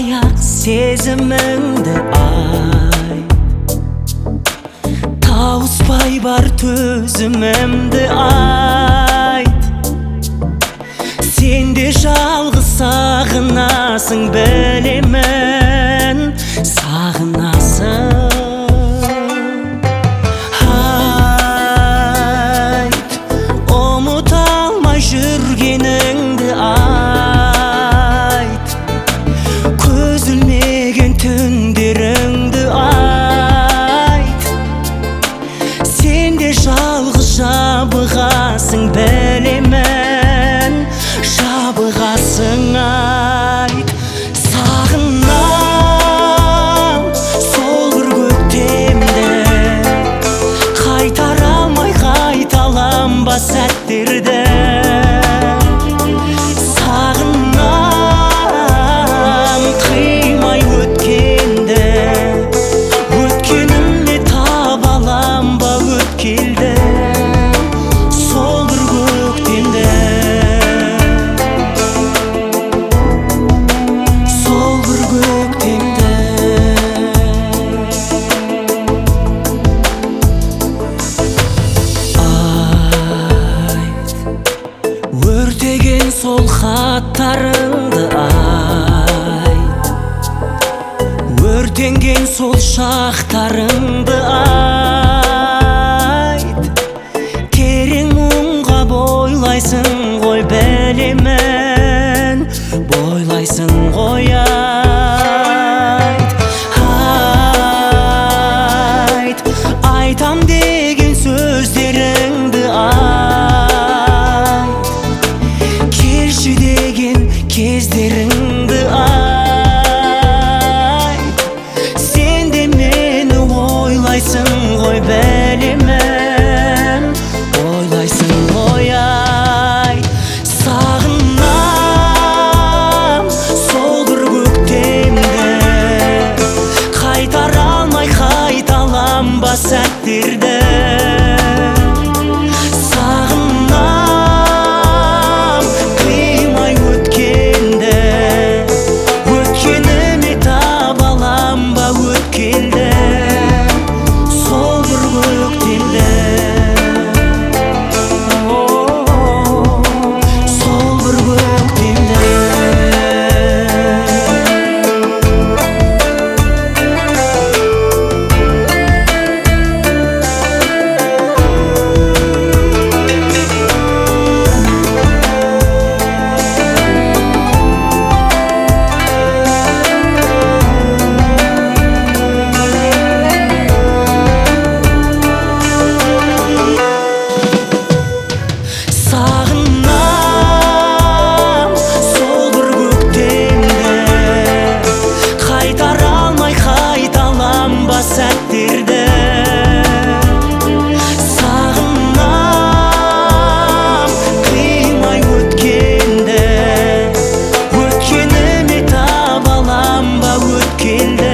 аяқ сезіміңді айт, тауыспай бар төзімімді айт. Сен де жалғыз сағынасың, білемін, сағынасың. Айт, ұмыта алмай жүргеніңді айт, көз ілмеген түндеріңді айт. Сен де жалғыз жабығасың, білемін, жабығасың. Айт, сағынам сол бір көктемді, қайтара алмай қайталанба сәттерді. Сағынам қимай өткенді, өткенімде таба аламба өткелді, сол бір көктемді, сол бір көктемді. Айт, өртеген сол хаттарыңды айт, өртенген сол шақтарыңды айт. Терең мұңға бойлайсың ғой, білемін, бойлайсың ғой. Айт, айт, айтам деген сөздеріңді айт, келші деген кездеріңді айт. Сен де мені ойлайсың ғой, білемін, ойлайсың ғой. Айт, сағынам сол бір көктемді, қайтара алмай қайталанба сәттерді. Сағынам қимай өткенді, өткеніме таба аламба өткелді, сол бір көктемді, сол бір көктемді. Сағынам сол бір көктемді, қайтара алмай қайталанба сәттерді. Сағынам қимай өткенді, өткеніме таба аламба өткелді,